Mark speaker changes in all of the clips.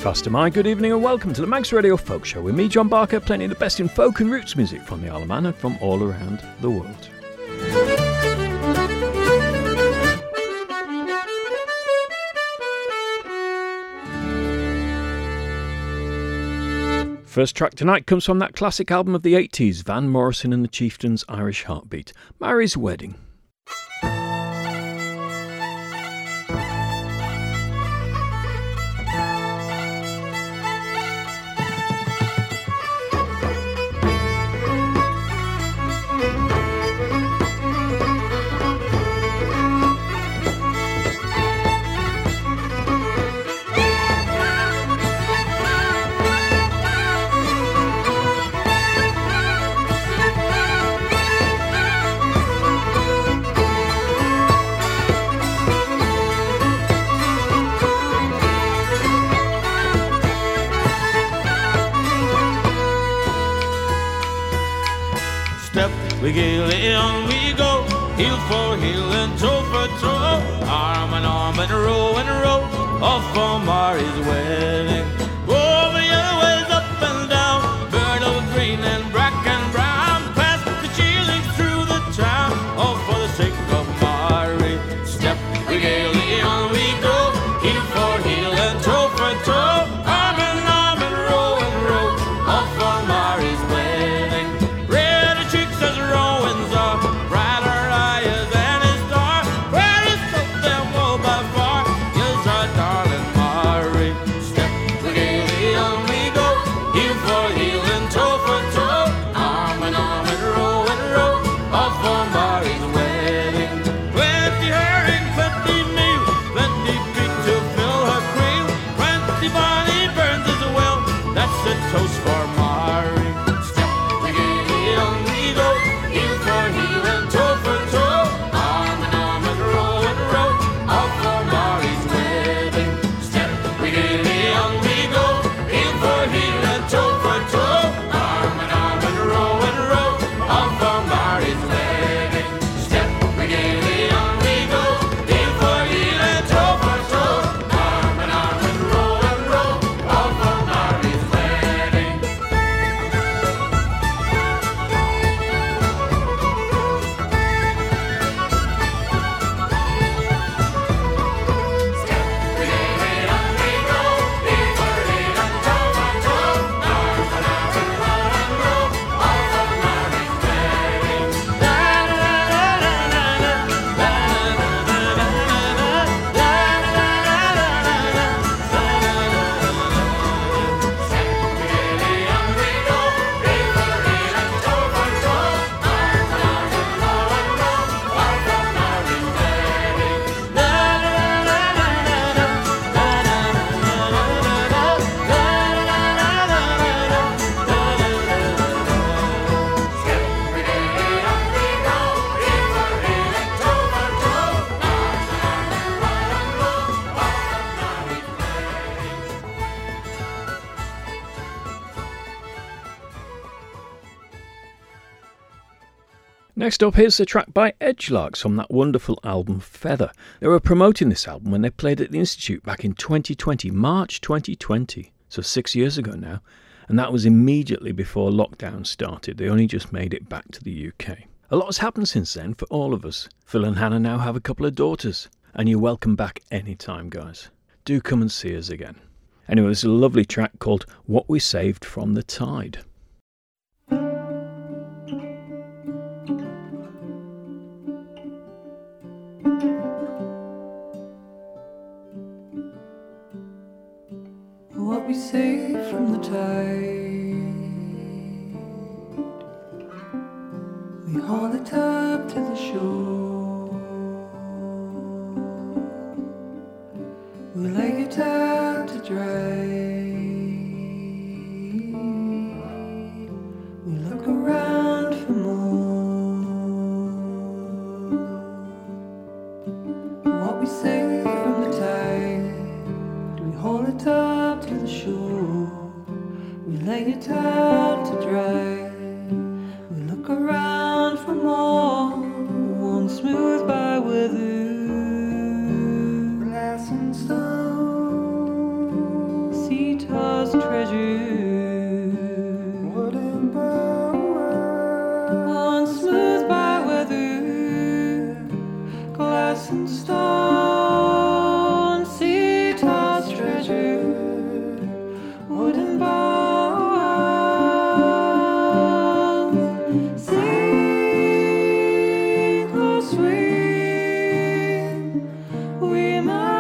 Speaker 1: Faster Mind, good evening and welcome to the Manx Radio Folk Show with me, John Barker, playing the best in folk and roots music from the Isle of Man and from all around the world. First track tonight comes from that classic album of the 80s, Van Morrison and the Chieftains' Irish Heartbeat, Mary's Wedding.
Speaker 2: We gaily on we go, heel for heel and toe for toe, arm in arm and row, off for Mary's wedding. Over the other ways, up and down, bird of green and black and brown, past the cheerleads through the town, all for the sake of Mary. Step, we gaily on we go, heel for heel and toe for toe, arm in arm and row, off for Mary's wedding. Red cheeks as Rowan's are, brighter eyes than a star, brightest of them all by far, is our darling Mary. Step, we gaily on we go, heel for heel and toe for toe, arm in arm and row, off for Mary's wedding. Plenty herring, plenty meal, plenty pig to fill her creel, plenty bonny burns as well, that's a toast for Mary. Step, we gaily on we go, heel for heel and toe for toe, arm in arm and row, off for Mary's wedding. Step, we gaily on we go, heel for heel and toe for toe, arm in arm and row, off for Mary's wedding. Step, we gaily on we go, heel for heel and toe for toe, arm in arm and row, off for Mary's wedding.
Speaker 1: Next up, here's the track by Edgelarks from that wonderful album Feather. They were promoting this album when they played at the Institute back in 2020, March 2020, so 6 years ago now, and that was immediately before lockdown started. They only just made it back to the UK. A lot has happened since then for all of us. Phil and Hannah now have a couple of daughters, and you're welcome back anytime, guys. Do come and see us again. Anyway, there's a lovely track called What We Saved from the Tide.
Speaker 3: What we saved from the tide, we haul it up to the shore, we lay it out to dry, we look around for more. What we saved from the tide, we haul it up to the shore, we lay it out to dry, we look around for more. One smooth by weather, glass and stone, sea glass and stone, sea-tossed treasure, wooden bound, sink or swim, we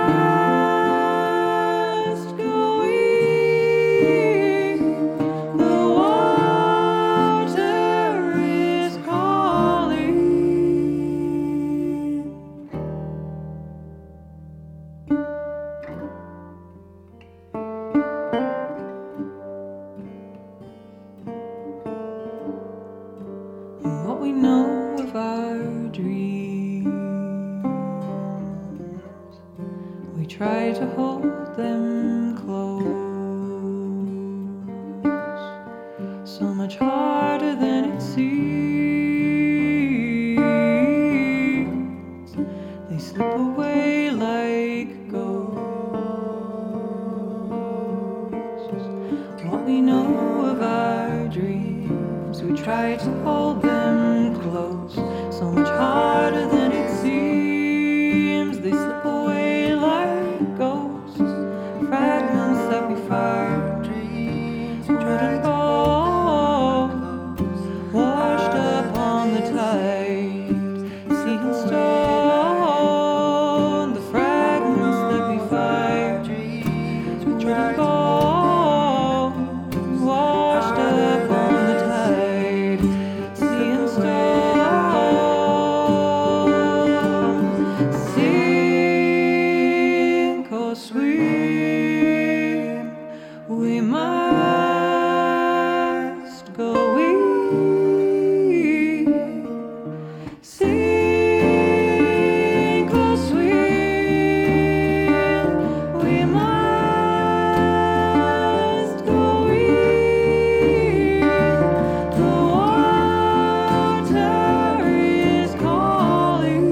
Speaker 3: must go in. The water is calling. What we know of our dreams, we try to hold them close, so much harder than it seems. They slip away like ghosts. What we know of our dreams, we try to hold them close, so much harder than it seems. They slip away like ghosts, fragments that we fire, dreams, wooden bones, washed up on the tide, sea and stone. The fragments that we fire, dreams, wooden bones, washed up on the tide, sea and stone. Sink or swim, we must go in. Sink or swim, we must go in. The water is calling.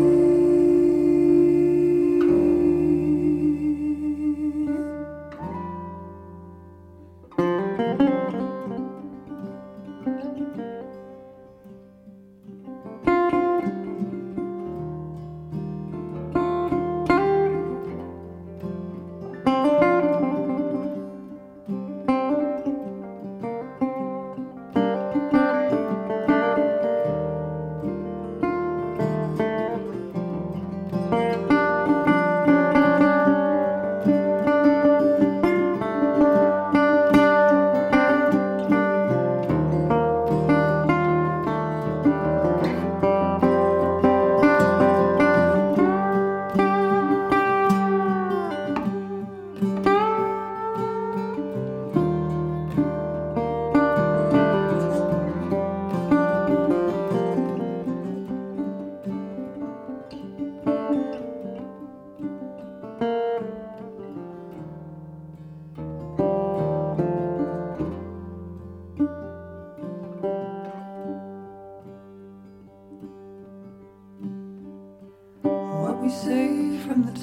Speaker 3: What we say from the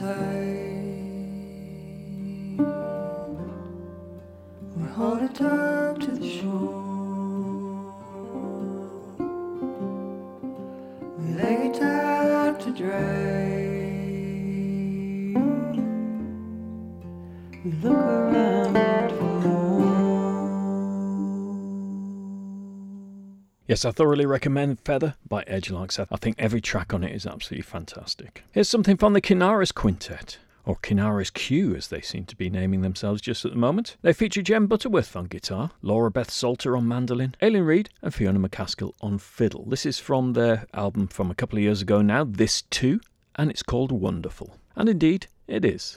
Speaker 3: tide, we hold it up to the shore, we lay it out to dry, we look around for more.
Speaker 1: Yes, I thoroughly recommend Feather by Edgelarks. I think every track on it is absolutely fantastic. Here's something from the Kinaris Quintet, or Kinaris Q as they seem to be naming themselves just at the moment. They feature Jen Butterworth on guitar, Laura Beth Salter on mandolin, Aileen Reid and Fiona McCaskill on fiddle. This is from their album from a couple of years ago now, This Too, and it's called Wonderful. And indeed, it is.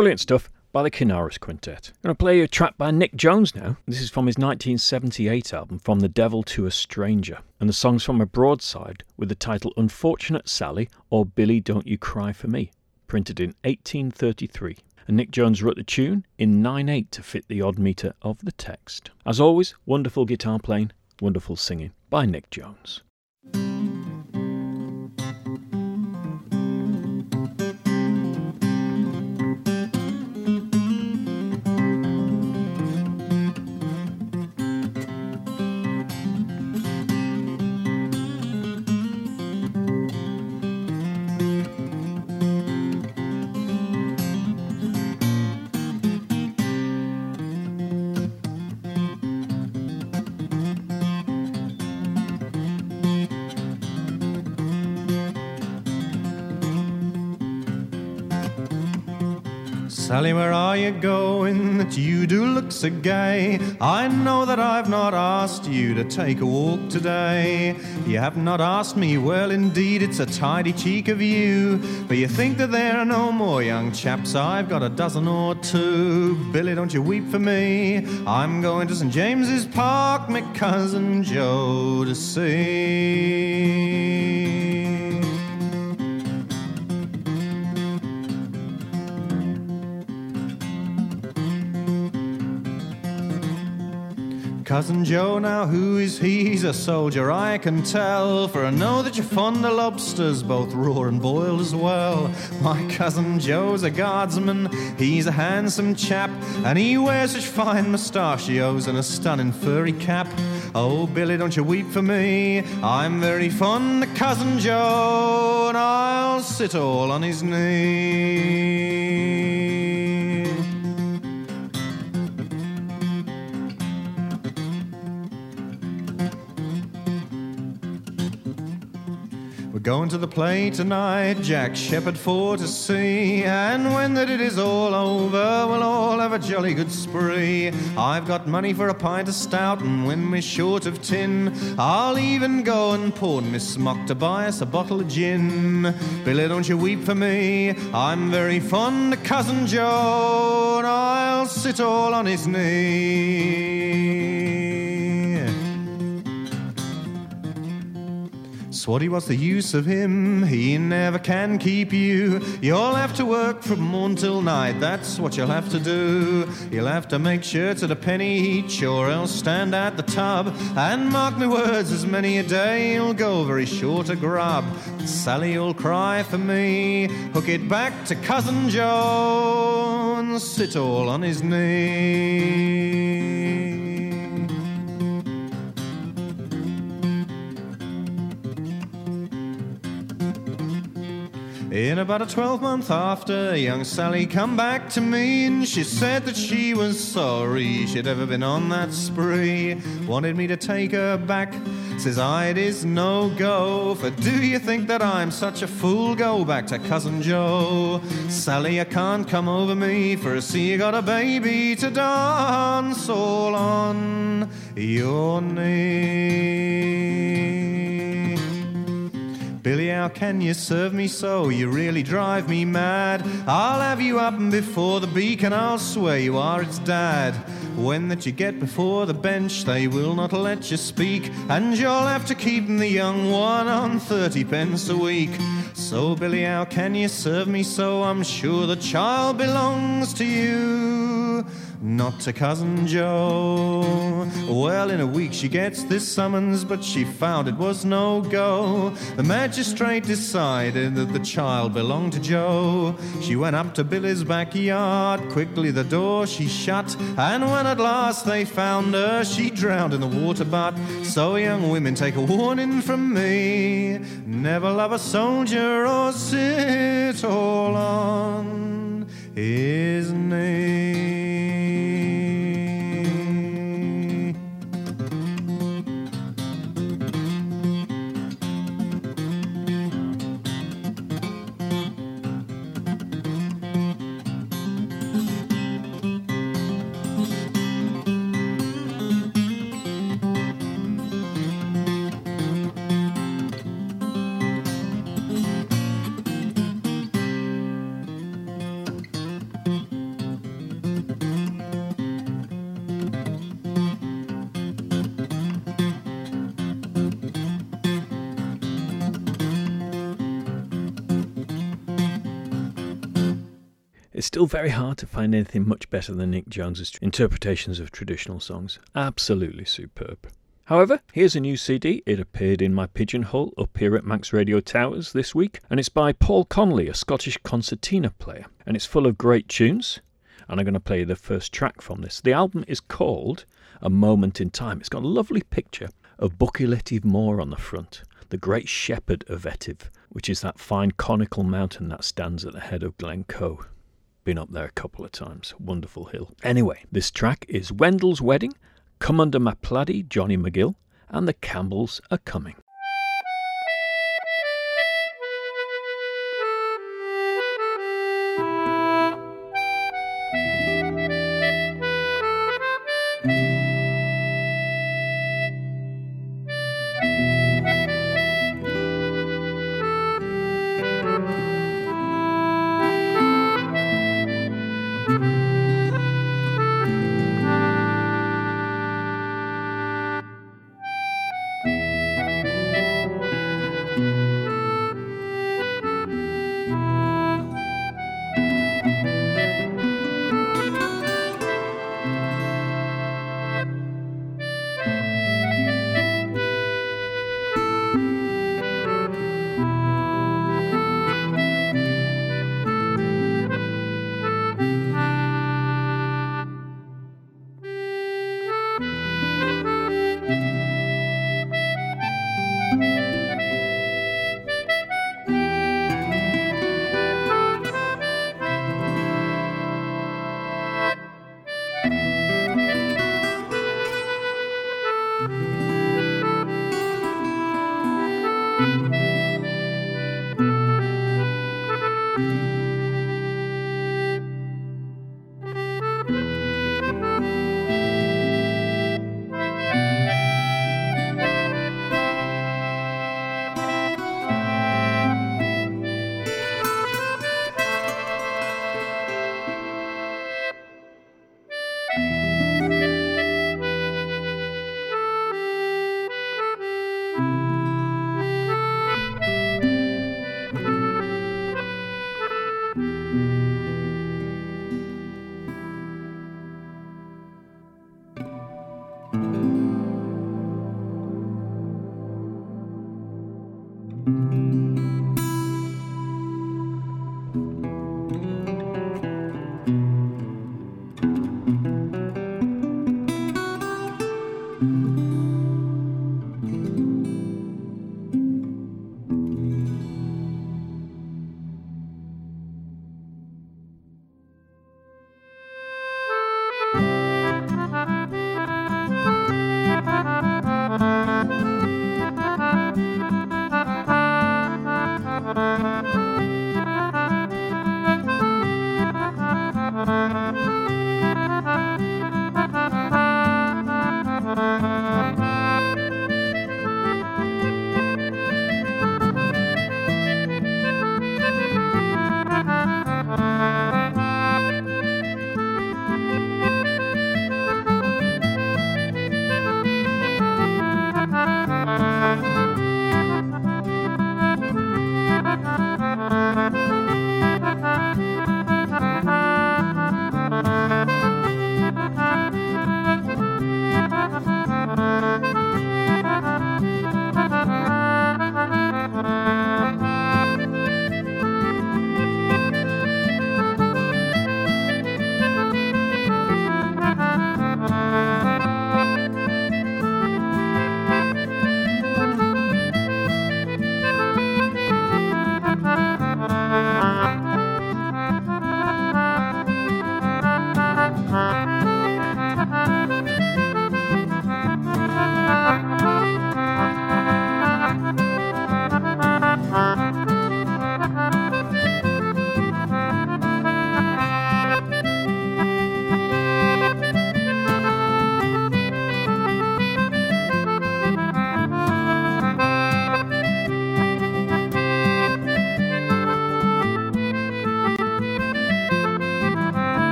Speaker 1: Brilliant stuff by the Kinaris Quintet. I'm going to play you a track by Nick Jones now. This is from his 1978 album, From the Devil to a Stranger. And the song's from a broadside with the title Unfortunate Sally or Billy Don't You Cry For Me, printed in 1833. And Nick Jones wrote the tune in 9/8 to fit the odd metre of the text. As always, wonderful guitar playing, wonderful singing by Nick Jones.
Speaker 4: Sally, where are you going that you do look so gay? I know that I've not asked you to take a walk today. You have not asked me, well indeed it's a tidy cheek of you. But you think that there are no more young chaps, I've got a dozen or two. Billy, don't you weep for me, I'm going to St. James's Park, my cousin Joe to see. Cousin Joe, now who is he? He's a soldier, I can tell, for I know that you're fond of lobsters, both raw and boiled as well. My cousin Joe's a guardsman, he's a handsome chap, and he wears such fine mustachios and a stunning furry cap. Oh, Billy, don't you weep for me, I'm very fond of Cousin Joe, and I'll sit all on his knee. Going to the play tonight, Jack Shepherd for to see, and when that it is all over, we'll all have a jolly good spree. I've got money for a pint of stout, and when we're short of tin, I'll even go and pawn Miss Smock to buy us a bottle of gin. Billy, don't you weep for me, I'm very fond of Cousin Joe, and I'll sit all on his knee. Swatty, what's the use of him? He never can keep you. You'll have to work from morn till night, that's what you'll have to do. You'll have to make shirts at a penny each, or else stand at the tub. And mark me words, as many a day you'll go very short a grub. Sally, you'll cry for me, hook it back to Cousin Joe, and sit all on his knee. In about a 12-month after, young Sally come back to me, and she said that she was sorry she'd ever been on that spree. Wanted me to take her back, says I, it is no go, for do you think that I'm such a fool? Go back to Cousin Joe. Sally, I can't come over me, for I see you got a baby to dance all on your knee. Billy, how can you serve me so? You really drive me mad. I'll have you up before the beacon, I'll swear you are its dad. When that you get before the bench, they will not let you speak, and you'll have to keep the young one on 30 pence a week. So, Billy, how can you serve me so? I'm sure the child belongs to you, not to Cousin Joe. Well, in a week she gets this summons, but she found it was no go. The magistrate decided that the child belonged to Joe. She went up to Billy's backyard, quickly the door she shut, and when at last they found her, she drowned in the water butt. So young women, take a warning from me, never love a soldier or sit all on his knee.
Speaker 1: It's still very hard to find anything much better than Nick Jones's interpretations of traditional songs. Absolutely superb. However, here's a new CD. It appeared in my pigeonhole up here at Manx Radio Towers this week, and it's by Paul Connolly, a Scottish concertina player, and it's full of great tunes, and I'm going to play you the first track from this. The album is called A Moment in Time. It's got a lovely picture of Buccal Etive Moor on the front, the great shepherd of Etive, which is that fine conical mountain that stands at the head of Glencoe. Been up there a couple of times. Wonderful hill. Anyway, this track is Wendell's Wedding, Come Under My Plaidie, Johnny McGill, and the Campbells Are Coming.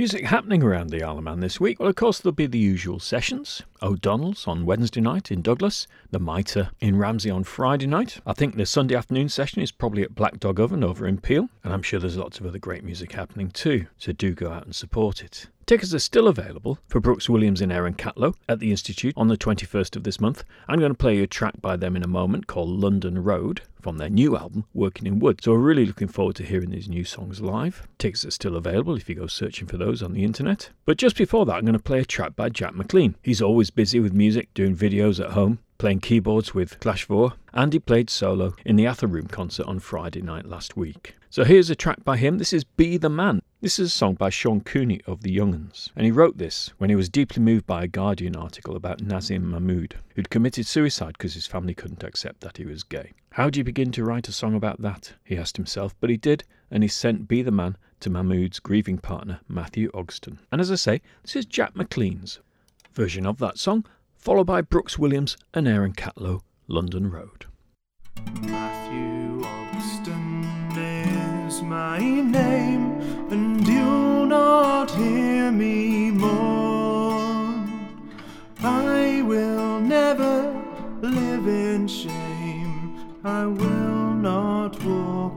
Speaker 1: Music happening around the Isle of Man this week. Well, of course, there'll be the usual sessions. O'Donnell's on Wednesday night in Douglas, the Mitre in Ramsey on Friday night. I think the Sunday afternoon session is probably at Black Dog Oven over in Peel, and I'm sure there's lots of other great music happening too, so do go out and support it. Tickets are still available for Brooks Williams in Erin Catlow at the Institute on the 21st of this month. I'm going to play you a track by them in a moment called London Road from their new album, Working in Wood. So we're really looking forward to hearing these new songs live. Tickets are still available if you go searching for those on the internet. But just before that, I'm going to play a track by Jack McLean. He's always busy with music, doing videos at home, playing keyboards with Clash 4, and he played solo in the Ather Room concert on Friday night last week. So here's a track by him. This is Be the Man. This is a song by Sean Cooney of the Young'uns, and he wrote this when he was deeply moved by a Guardian article about Nazim Mahmood, who'd committed suicide because his family couldn't accept that he was gay. How do you begin to write a song about that? He asked himself, but he did, and he sent Be the Man to Mahmood's grieving partner, Matthew Ogston. And as I say, this is Jack McLean's version of that song, followed by Brooks Williams and Erin Catlow, London Road.
Speaker 5: Matthew Ogston is my name, and you'll not hear me mourn. I will never live in shame, I will not walk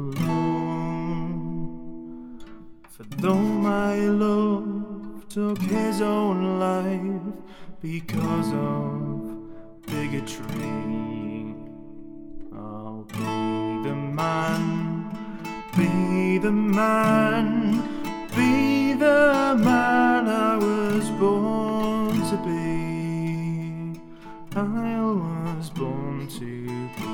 Speaker 5: alone. For though my love took his own life because of bigotry, I'll be the man, be the man, be the man I was born to be. I was born to be.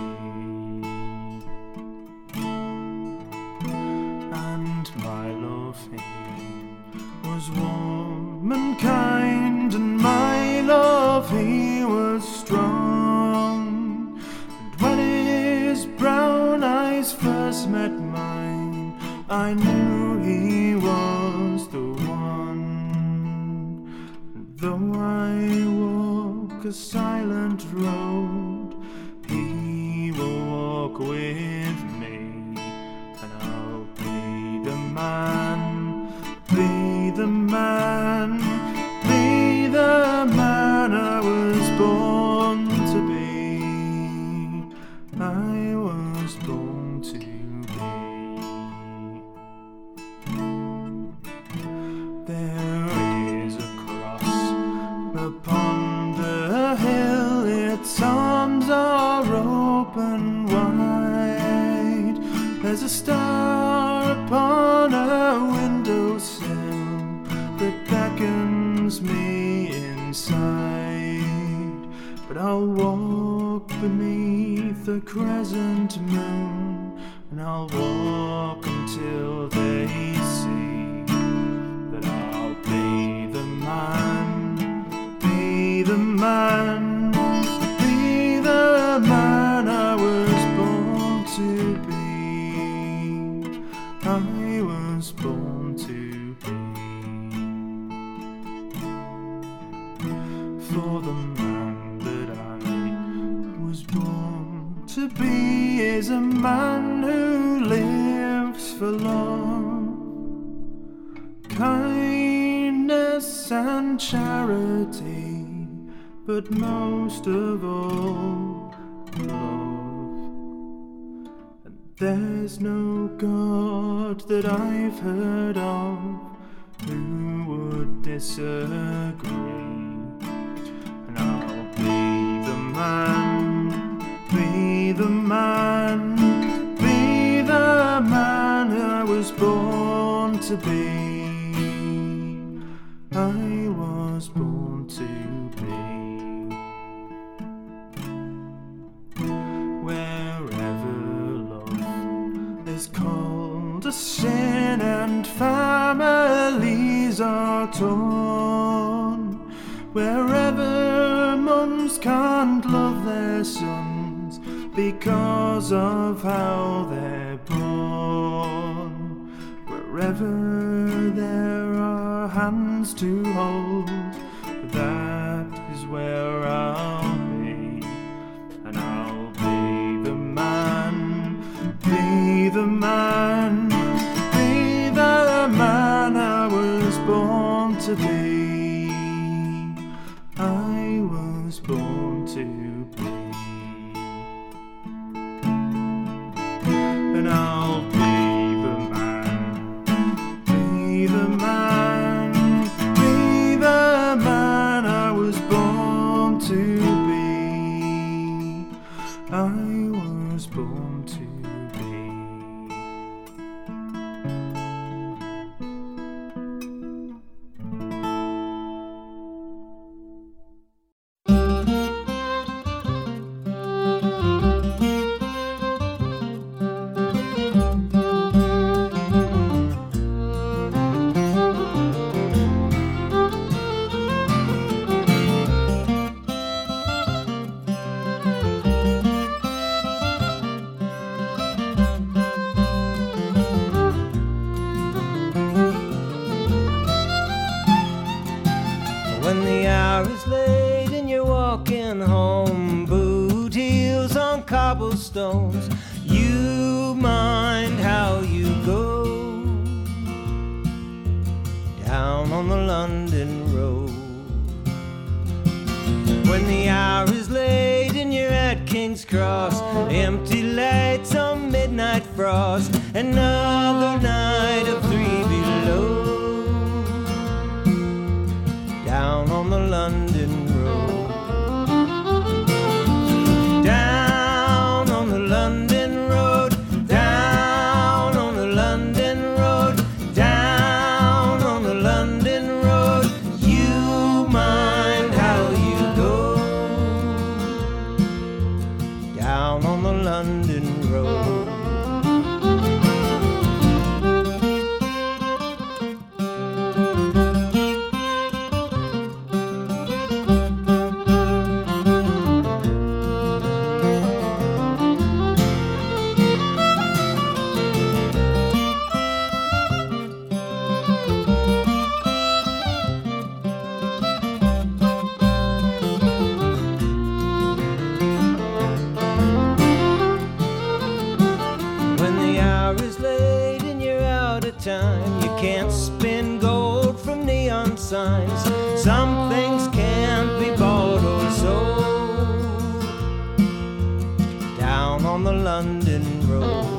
Speaker 5: And my love he was warm and kind, and my love he was strong. And when his brown eyes first met mine, I knew he was the one. And though I walk a silent road, he will walk with me, and I'll be the man, be the man, be the man I was born to be. I was born to be. There is a cross upon the hill, its arms are open wide. There's a star upon a windowsill that beckons me inside. But I'll walk beneath the crescent moon, and I'll walk until they see that I'll be the man, be the man, be the man I was born to be. I was born to be. For the man that I was born to be is a man who lives for love, kindness and charity, but most of all, love. And there's no God that I've heard of who would disagree. And I'll be the man, be the man, be the man I was born to be. I was born to be. Wherever love is called a sin and families are torn, wherever mums can't love their sons because of how they're born, wherever there are hands to hold, that is where I'll be. And I'll be the man, be the man, be the man I was to be. I was born to be. And I'll be the man, be the man, be the man I was born to be. I was born to be.
Speaker 6: When the hour is late and you're walking home, boot heels on cobblestones, you mind how you go down on the London road. When the hour is late and you're at King's Cross, empty lights on midnight frost, another night of 3 below, down on the London road. Down on the London road, down on the London road, down on the London road, you mind how you go, down on the London road. Time. You can't spin gold from neon signs. Some things can't be bought or sold, down on the London road.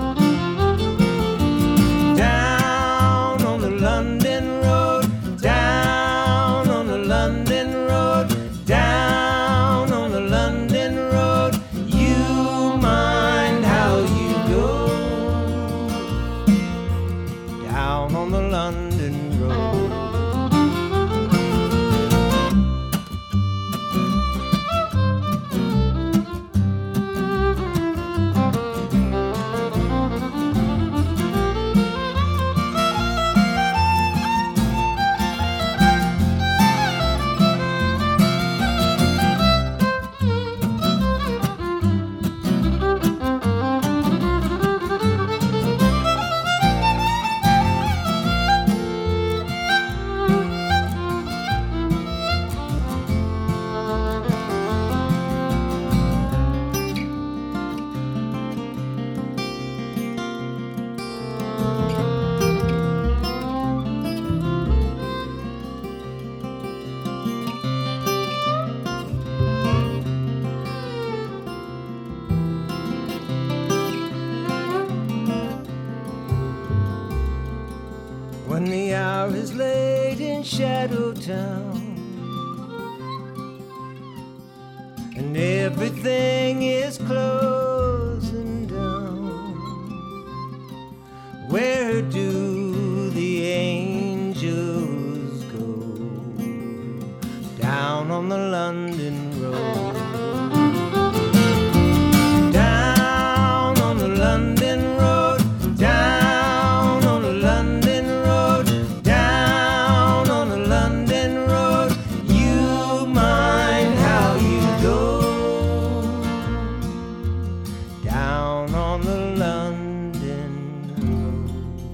Speaker 6: Down on the London road, down on the London road, down on the London road, you mind how you go, down on the London road. When the hour is late in Shadow Town and everything is closing down, where do the angels go? Down on the London road. Down on the London road, down on the London road, down on the London road, you mind how you go, down on the London road.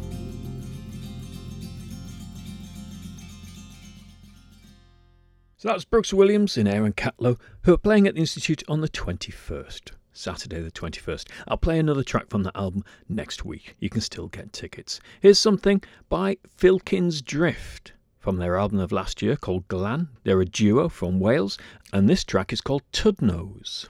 Speaker 1: So that's Brooks Williams and Aaron Catlow, who are playing at the Institute on the 21st. Saturday the 21st. I'll play another track from that album next week. You can still get tickets. Here's something by Filkins Drift from their album of last year called Glan. They're a duo from Wales, and this track is called Tudnose.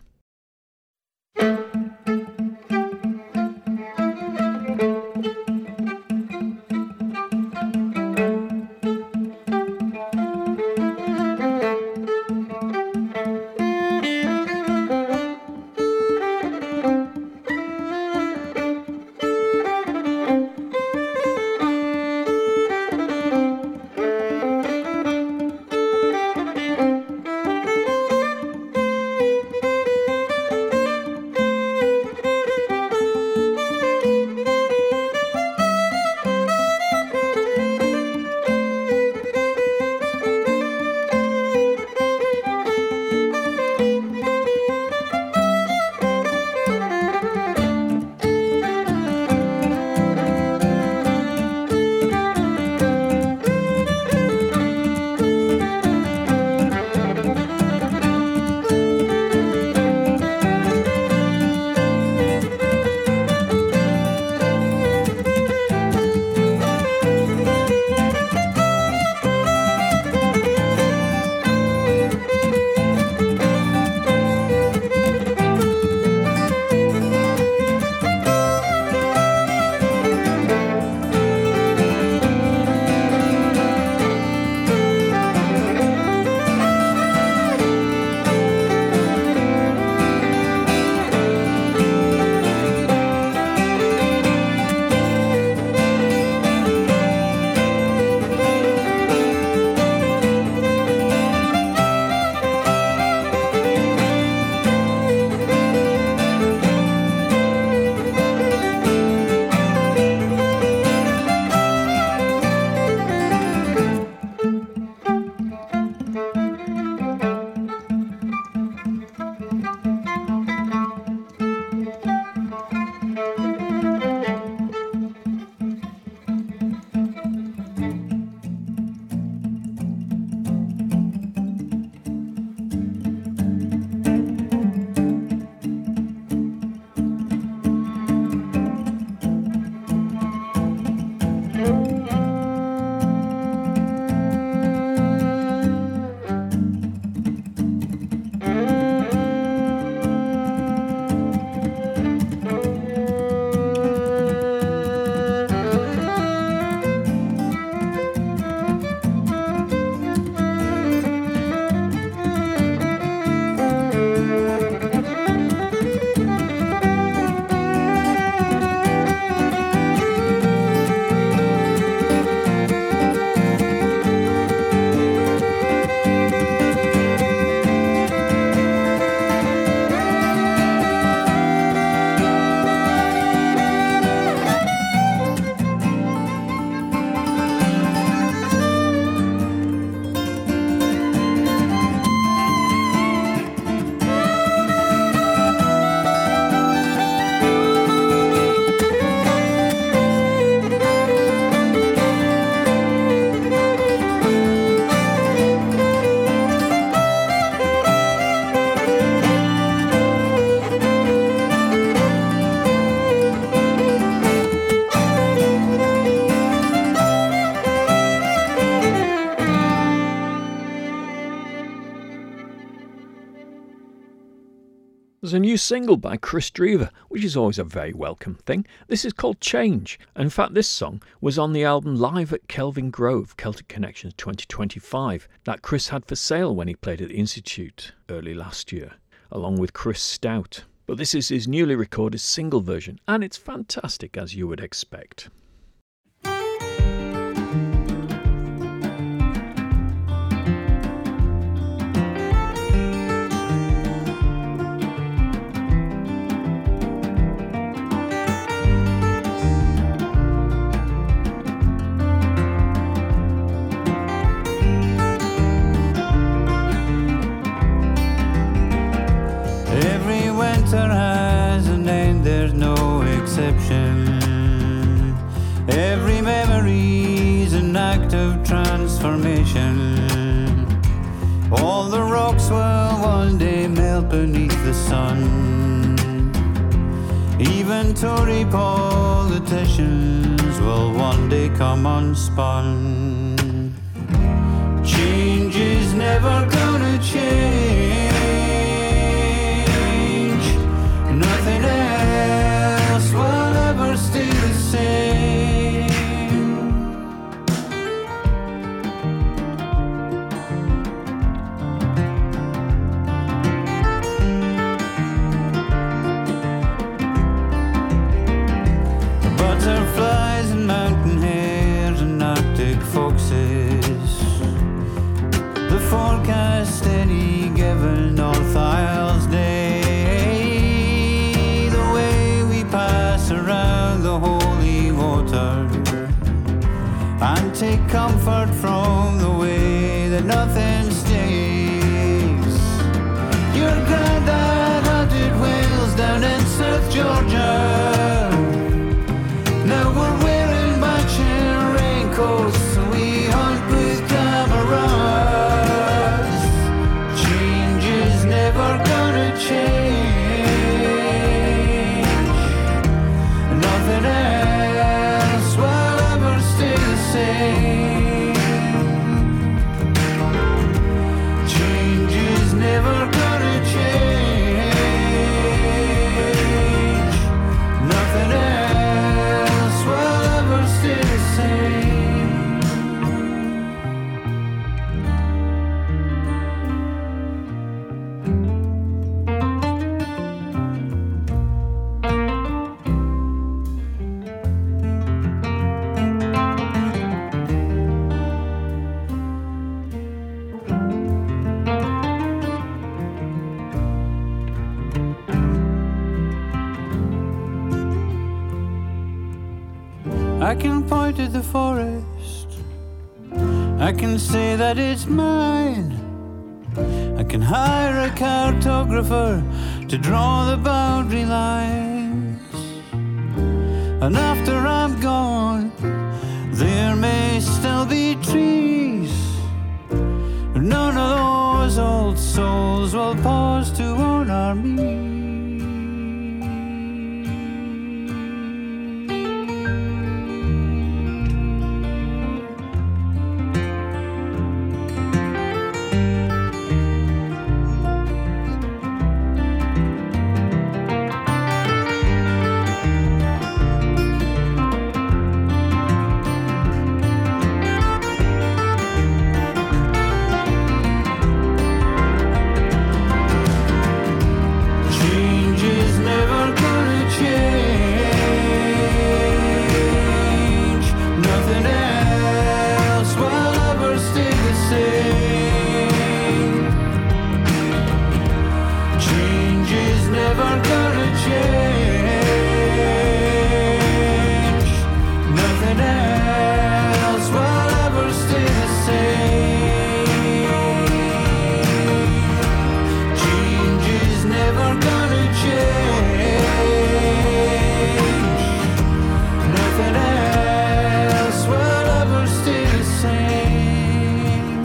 Speaker 1: There's a new single by Chris Drever, which is always a very welcome thing. This is called Change. In fact, this song was on the album Live at Kelvin Grove, Celtic Connections 2025, that Chris had for sale when he played at the Institute early last year, along with Chris Stout. But this is his newly recorded single version, and it's fantastic, as you would expect.
Speaker 7: Winter has an end, there's no exception. Every memory's an act of transformation. All the rocks will one day melt beneath the sun. Even Tory politicians will one day come unspun. is never gonna change. Nothing else will ever stay the same. Butterflies and mountain hares and Arctic foxes, the forecast any given North Isles day, the way we pass around the holy water and take comfort from the way that nothing stays. Your granddad hunted whales down in South Georgia. Now we're wearing matching raincoats and we hunt with cameras. Change is never gonna change. Nothing else will ever stay the same. Change is never gonna change. Nothing else will ever stay the same. I can point at the forest, I can say that it's mine. I can hire a cartographer to draw the boundary lines. And after I'm gone, there may still be trees. None of those old souls will pause to honor me. Change is never gonna change. Nothing else will ever stay the same. Change is never gonna change. Nothing else will ever stay the same. Change is never gonna change. Nothing else will ever stay the same.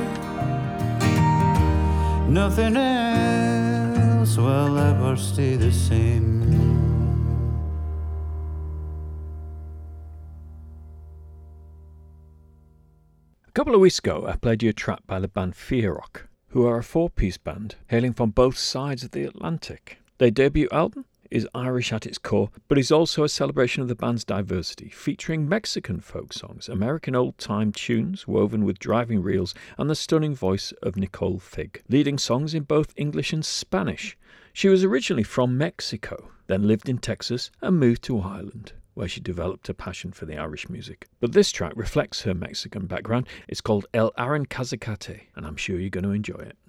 Speaker 7: Nothing else will ever stay the same.
Speaker 1: A couple of weeks ago, I played you a track by the band Fear Rock, who are a four-piece band hailing from both sides of the Atlantic. Their debut album is Irish at its core, but is also a celebration of the band's diversity, featuring Mexican folk songs, American old-time tunes woven with driving reels, and the stunning voice of Nicole Fig, leading songs in both English and Spanish. She was originally from Mexico, then lived in Texas and moved to Ireland, where she developed a passion for the Irish music. But this track reflects her Mexican background. It's called El Aran Kazacate, and I'm sure you're going to enjoy it.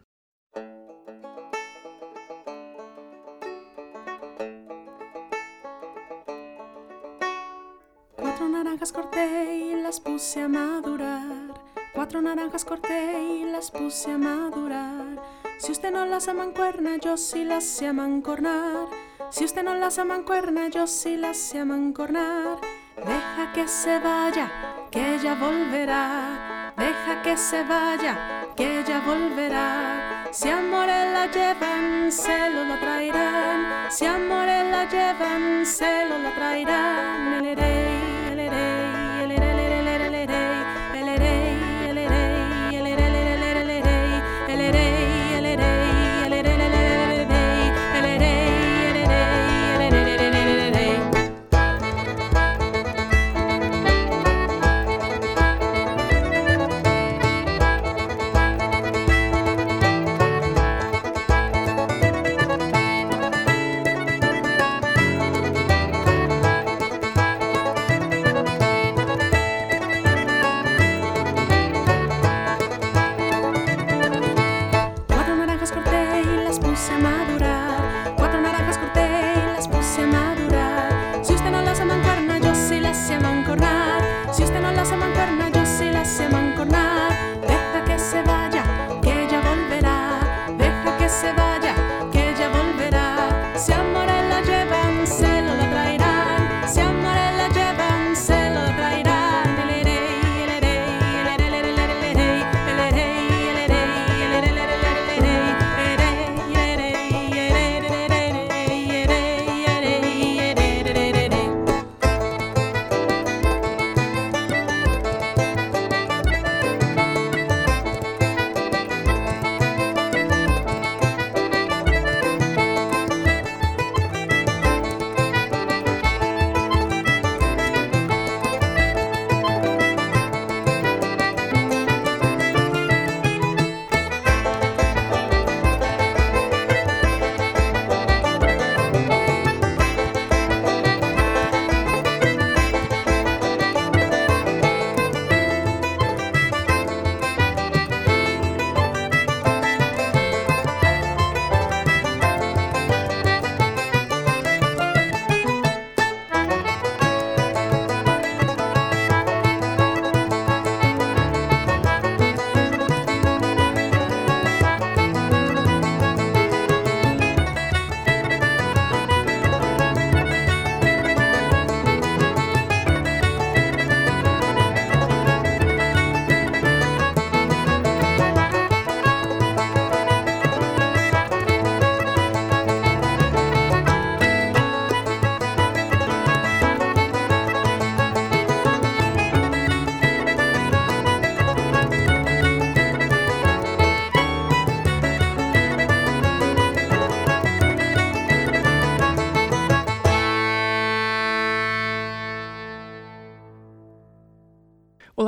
Speaker 8: Cuatro naranjas corté y las puse a madurar. Cuatro naranjas corté y las puse a madurar. Si usted no las amancuerna, yo sí las sé amancornar. Si usted no las amancuerna, yo sí las sé amancornar. Deja que se vaya, que ella volverá. Deja que se vaya, que ella volverá. Si amores la llevan, celos la traerán. Si amores la llevan, celos la traerán.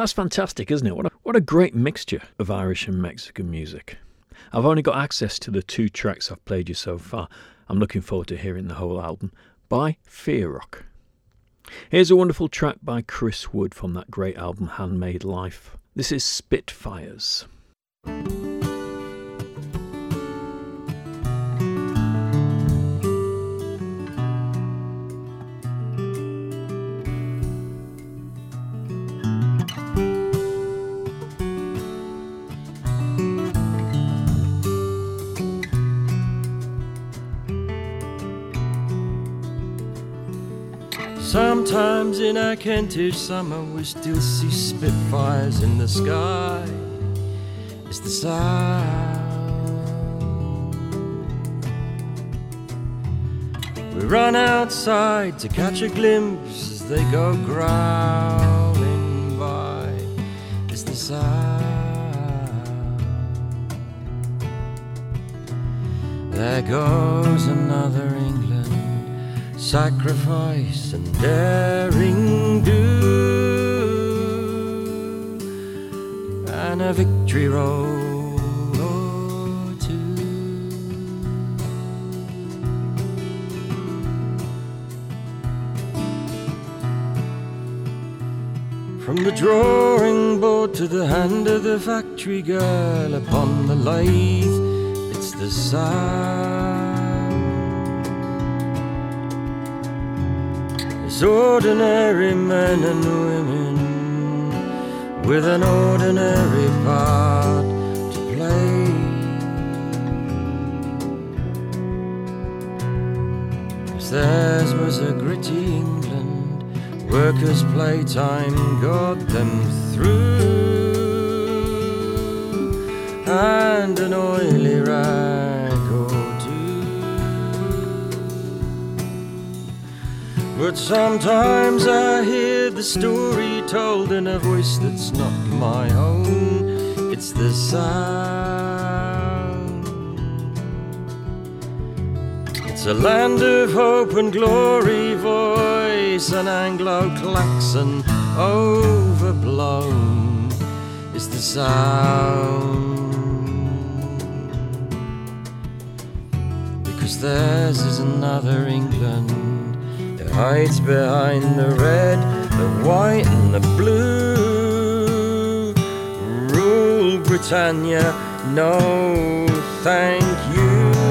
Speaker 1: that's fantastic, isn't it? What a great mixture of Irish and Mexican music. I've only got access to the 2 tracks I've played you so far. I'm looking forward to hearing the whole album by Fear Rock. Here's a wonderful track by Chris Wood from that great album Handmade Life. This is Spitfires.
Speaker 9: Sometimes in our Kentish summer we still see Spitfires in the sky. It's the sound. We run outside to catch a glimpse as they go growling by. It's the sound. There goes another England, sacrifice and daring do, and a victory roll or two. From the drawing board to the hand of the factory girl upon the lathe, it's the sound. It's ordinary men and women with an ordinary part to play. 'Cause theirs was a gritty England, workers' playtime got them through, and an oily rag or two. But sometimes I hear the story told in a voice that's not my own. It's the sound. It's a land of hope and glory, voice an Anglo klaxon overblown. It's the sound. Because theirs is another England, hides behind the red, the white and the blue. Rule Britannia, no thank you.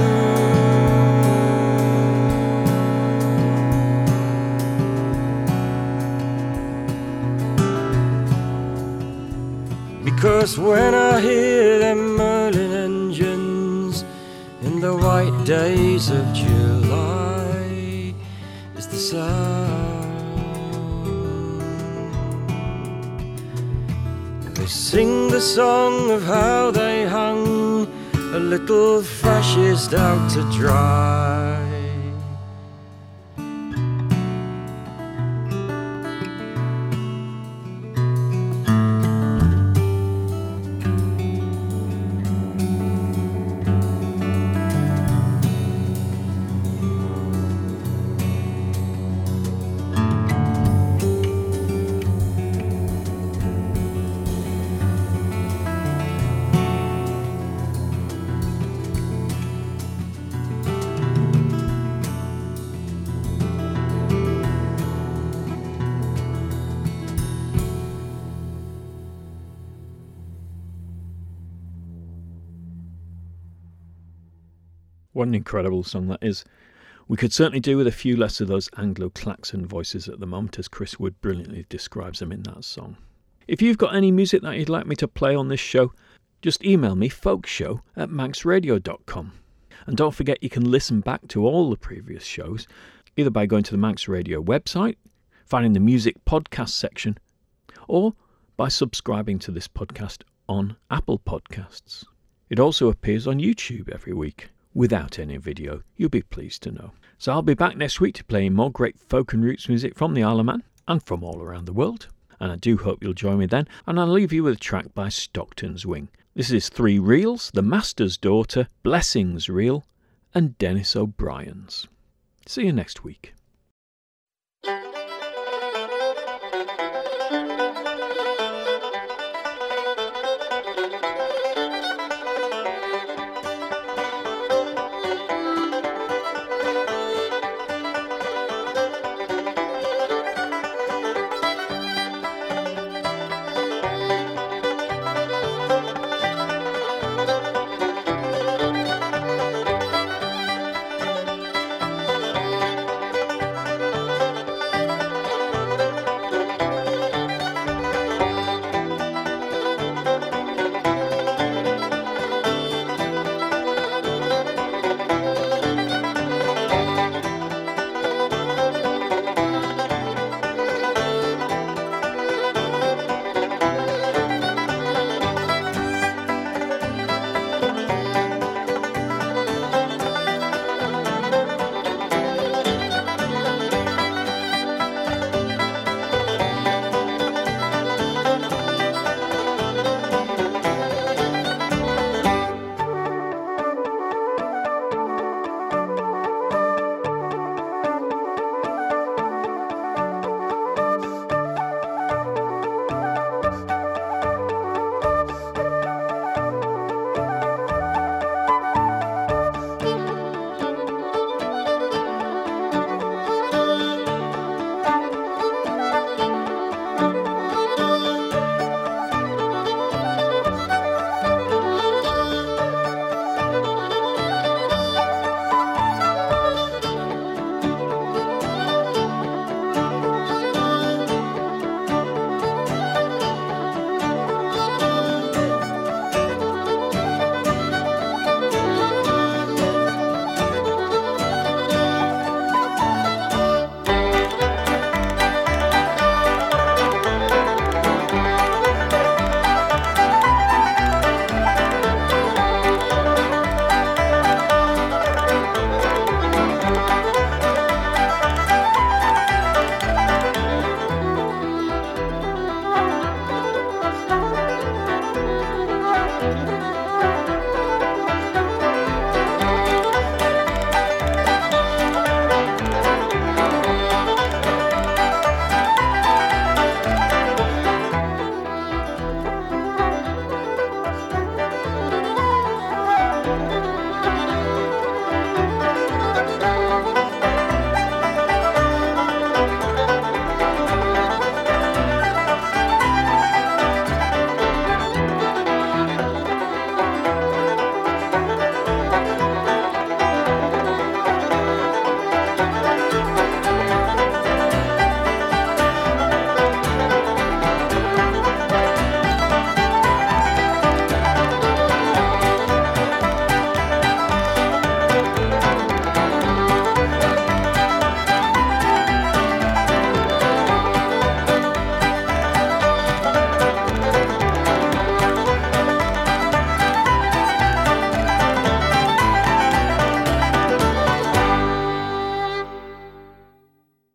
Speaker 9: Because when I hear them Merlin engines in the white days of July, it's the sound. They sing the song of how they hung a little fascist out to dry.
Speaker 1: What an incredible song that is. We could certainly do with a few less of those Anglo-Klaxon voices at the moment, as Chris Wood brilliantly describes them in that song. If you've got any music that you'd like me to play on this show, just email me, folkshow@manxradio.com. And don't forget you can listen back to all the previous shows, either by going to the Manx Radio website, finding the music podcast section, or by subscribing to this podcast on Apple Podcasts. It also appears on YouTube every week, without any video, you'll be pleased to know. So I'll be back next week to play more great folk and roots music from the Isle of Man and from all around the world. And I do hope you'll join me then, and I'll leave you with a track by Stockton's Wing. This is Three Reels, The Master's Daughter, Blessings Reel, and Dennis O'Brien's. See you next week.